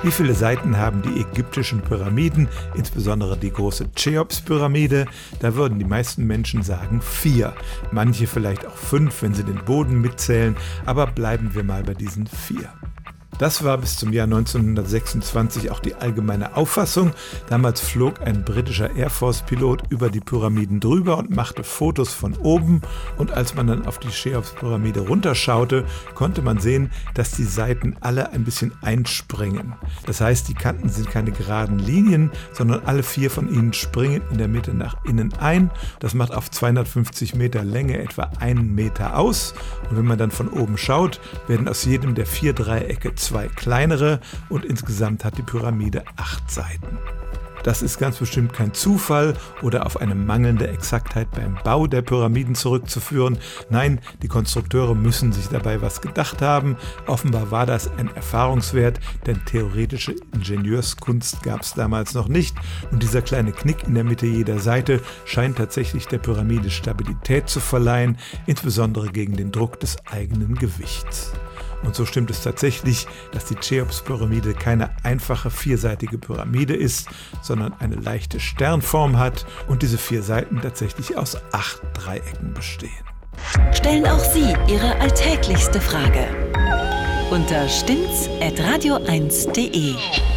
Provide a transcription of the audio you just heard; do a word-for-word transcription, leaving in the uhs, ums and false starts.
Wie viele Seiten haben die ägyptischen Pyramiden, insbesondere die große Cheops-Pyramide? Da würden die meisten Menschen sagen vier. Manche vielleicht auch fünf, wenn sie den Boden mitzählen, aber bleiben wir mal bei diesen vier. Das war bis zum Jahr neunzehnhundertsechsundzwanzig auch die allgemeine Auffassung. Damals flog ein britischer Air Force-Pilot über die Pyramiden drüber und machte Fotos von oben. Und als man dann auf die Cheops-Pyramide runterschaute, konnte man sehen, dass die Seiten alle ein bisschen einspringen. Das heißt, die Kanten sind keine geraden Linien, sondern alle vier von ihnen springen in der Mitte nach innen ein. Das macht auf zweihundertfünfzig Meter Länge etwa einen Meter aus. Und wenn man dann von oben schaut, werden aus jedem der vier Dreiecke zwei kleinere und insgesamt hat die Pyramide acht Seiten. Das ist ganz bestimmt kein Zufall oder auf eine mangelnde Exaktheit beim Bau der Pyramiden zurückzuführen. Nein, die Konstrukteure müssen sich dabei was gedacht haben. Offenbar war das ein Erfahrungswert, denn theoretische Ingenieurskunst gab es damals noch nicht. Und dieser kleine Knick in der Mitte jeder Seite scheint tatsächlich der Pyramide Stabilität zu verleihen, insbesondere gegen den Druck des eigenen Gewichts. Und so stimmt es tatsächlich, dass die Cheops-Pyramide keine einfache vierseitige Pyramide ist, sondern eine leichte Sternform hat und diese vier Seiten tatsächlich aus acht Dreiecken bestehen. Stellen auch Sie Ihre alltäglichste Frage unter stimmt's at radio eins punkt de.